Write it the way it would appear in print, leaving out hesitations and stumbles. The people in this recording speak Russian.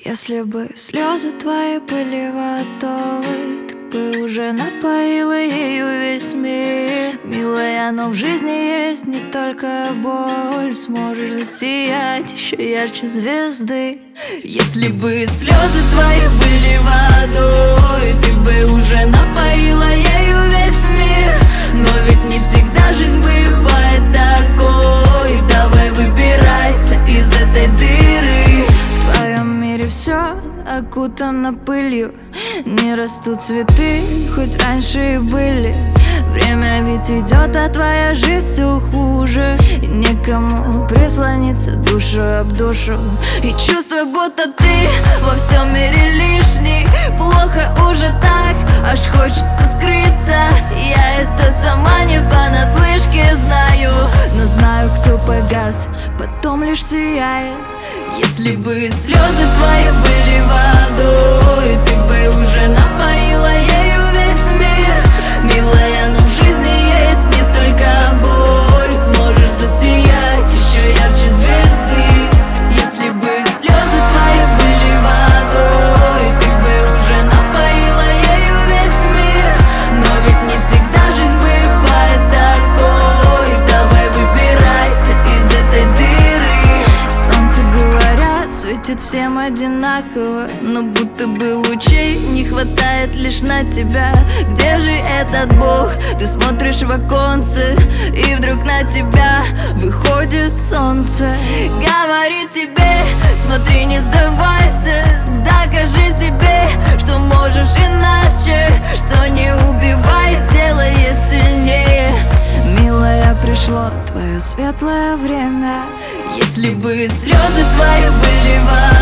Если бы слезы твои были водой, ты бы уже напоила ею весь мир. Милая, но в жизни есть не только боль, сможешь засиять еще ярче звезды. Если бы слезы твои были водой, ты бы уже напоила ею весь мир. Но ведь не всегда жизнь бывает такой. Давай выбирайся из этой дыры. В твоем мире все окутано пылью, не растут цветы, хоть раньше и были. Время ведь идет, а твоя жизнь все хуже, и некому прислониться душу об душу. И чувство, будто ты во всем мире лишний. Плохо уже так, аж хочется скрыться. Я это сама не понаслышке знаю, но знаю, кто погас, потом лишь сияет. Если бы слезы твои были водой, ты бы уже напоила ею весь мир. Милая, но в жизни есть не только боль, сможешь засиять еще ярче звезды. Если бы слезы твои были водой, ты бы уже напоила ею весь мир. Но ведь не всегда жизнь бывает такой. Давай выбирайся из этой дыры. Солнце, говорят, светит всем одинаково, но будто бы лучей не хватает лишь на тебя. Где же этот Бог? Ты смотришь в оконце, и вдруг на тебя выходит солнце. Говорит тебе: смотри, не сдавайся, докажи себе, что можешь иначе, что не убивает, делает сильнее. Милая, пришло твое светлое время. Если бы слезы твои были водой,